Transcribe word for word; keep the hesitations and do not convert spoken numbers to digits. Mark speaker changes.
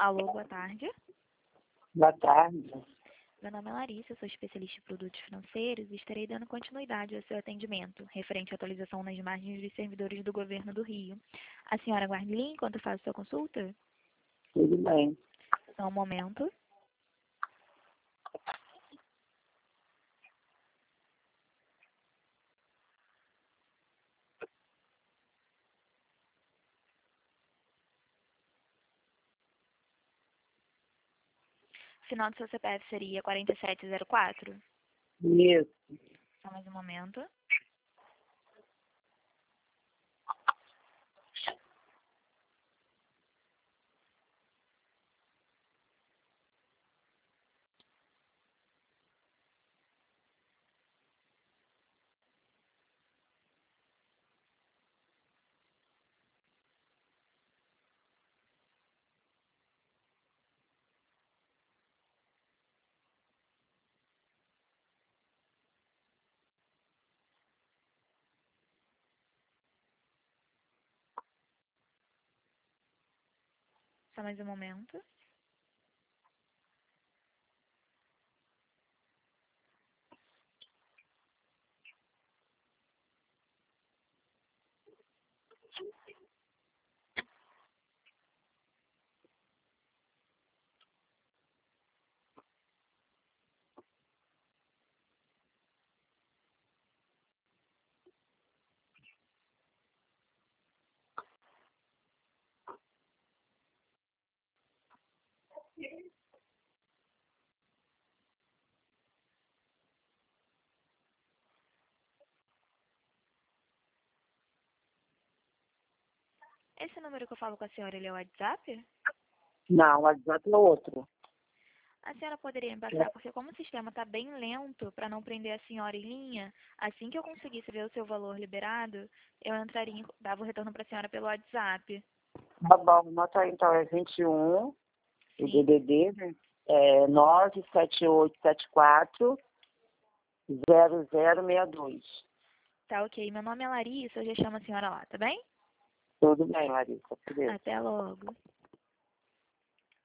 Speaker 1: Alô, boa tarde.
Speaker 2: Boa tarde.
Speaker 1: Meu nome é Larissa, sou especialista em produtos financeiros e estarei dando continuidade ao seu atendimento, referente à atualização nas margens dos servidores do governo do Rio. A senhora aguarde em linha enquanto eu faço sua consulta?
Speaker 2: Tudo bem.
Speaker 1: Só um momento. O final do seu C P F seria quarenta e sete zero quatro?
Speaker 2: Isso.
Speaker 1: Só mais um momento. Só mais um momento. Esse número que eu falo com a senhora, ele é o WhatsApp?
Speaker 2: Não, o WhatsApp é outro.
Speaker 1: A senhora poderia me passar, porque como o sistema está bem lento para não prender a senhora em linha, assim que eu conseguisse ver o seu valor liberado, eu entraria e dava o retorno para a senhora pelo WhatsApp.
Speaker 2: Tá bom, nota aí então, é vinte e um, o
Speaker 1: Sim.
Speaker 2: D D D, né? É nove sete oito sete quatro zero zero seis dois.
Speaker 1: Tá ok. Meu nome é Larissa, eu já chamo a senhora lá, tá bem?
Speaker 2: Tudo bem, Larissa. Beleza.
Speaker 1: Até logo.